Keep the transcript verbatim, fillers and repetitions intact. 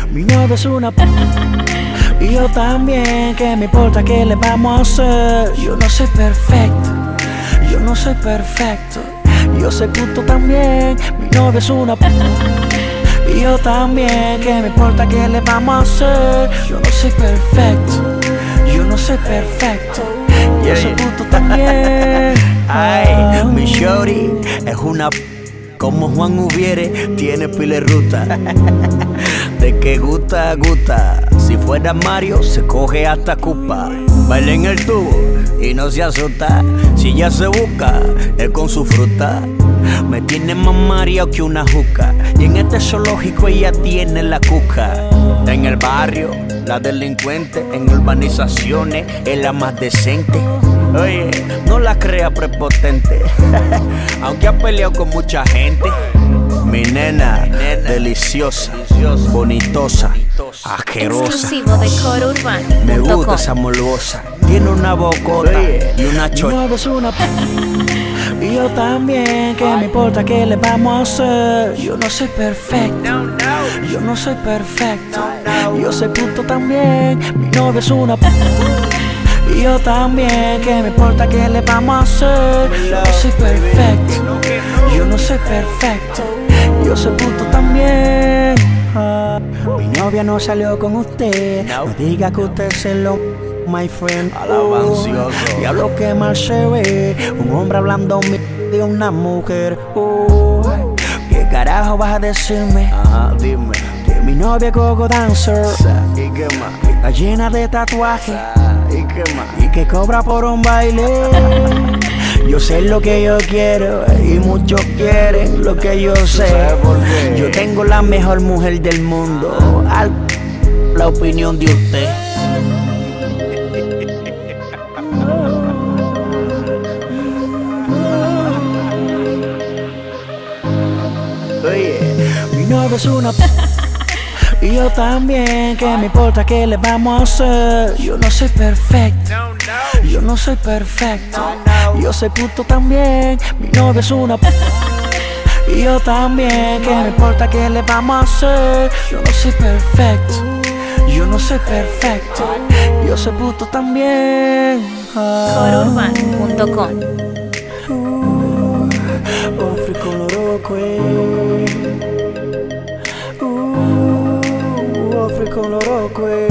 Mi novia es una p y yo también. ¿Qué me importa qué le vamos a hacer? Yo no soy perfecto, yo no soy perfecto. Yo soy puto también. Mi novia es una p y yo también. ¿Qué me importa qué le vamos a hacer? Yo no soy perfecto, yo no soy perfecto. Yo soy puto también. Ay, mi shorty es una p como Juan Hubiere, tiene pile ruta. De que gusta, gusta. Si fuera Mario, se coge hasta Cupa. Baila en el tubo y no se asusta. Si ya se busca, es con su fruta. Me tiene más Mario que una juca. Y en este zoológico ella tiene la cuca. En el barrio, la delincuente. En urbanizaciones, es la más decente. Oye, no la crea prepotente. Aunque ha peleado con mucha gente. Mi nena, nena deliciosa, deliciosa, bonitosa, asquerosa. Exclusivo de coro urbano punto com. Me gusta esa morbosa. Tiene una bocota y una chocha. Mi novia es una p y yo también. ¿Qué me importa qué le vamos a hacer? Yo no soy perfecto, yo no soy perfecto. Yo soy puto también. Mi novia es una p y yo también. ¿Qué me importa qué le vamos a hacer? Yo no soy perfecto, yo no soy perfecto. Yo soy puto también. Ah, mi novia no salió con usted. No diga que usted se lo, my friend. Alabancioso. Uh, diablo que mal se ve un hombre hablando de una mujer. Uh, ¿Qué carajo vas a decirme? Ajá, dime. Que mi novia es gogo dancer. ¿Y qué más? Que está llena de tatuajes. ¿Y qué más? Y que cobra por un baile. Yo sé lo que yo quiero y muchos quieren lo que yo sé. ¿Sabes por qué? Yo tengo la mejor mujer del mundo. Al la opinión de usted. Oye, Mi novia es una p y yo también. ¿Qué me importa qué le vamos a hacer? Yo no soy perfecto, yo no soy perfecto. Yo soy puto también. Mi novia es una p y yo también. ¿Qué me importa qué le vamos a hacer? Yo no soy perfecto, yo no soy perfecto. Yo soy puto también. coro urbano punto com. Ofri coloroque. Uh, Ofri coloroque.